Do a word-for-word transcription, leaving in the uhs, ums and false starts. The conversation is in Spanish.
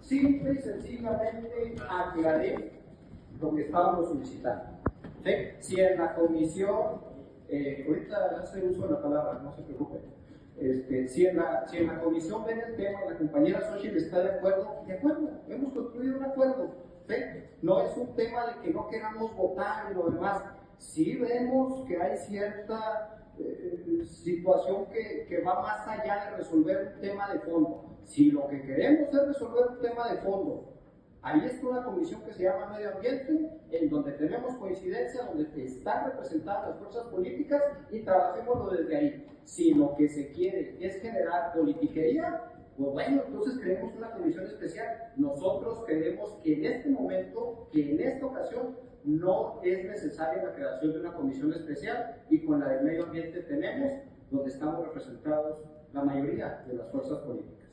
simple y sencillamente aclaré lo que estábamos solicitando. ¿Sí? Si en la comisión, eh, ahorita hace uso de la palabra, no se preocupe, este, si, en la, si en la comisión ven el tema, la compañera Xochitl está de acuerdo, de acuerdo, hemos construido un acuerdo. ¿Sí? No es un tema de que no queramos votar y lo demás. Sí vemos que hay cierta eh, situación que, que va más allá de resolver un tema de fondo. Si lo que queremos es resolver un tema de fondo, ahí está una comisión que se llama Medio Ambiente, en donde tenemos coincidencia, donde están representadas las fuerzas políticas y trabajémoslo desde ahí. Si lo que se quiere es generar politiquería, pues bueno, entonces creemos una comisión especial. Nosotros creemos que en este momento, que en esta ocasión, no es necesaria la creación de una comisión especial, y con la del medio ambiente tenemos, donde estamos representados la mayoría de las fuerzas políticas.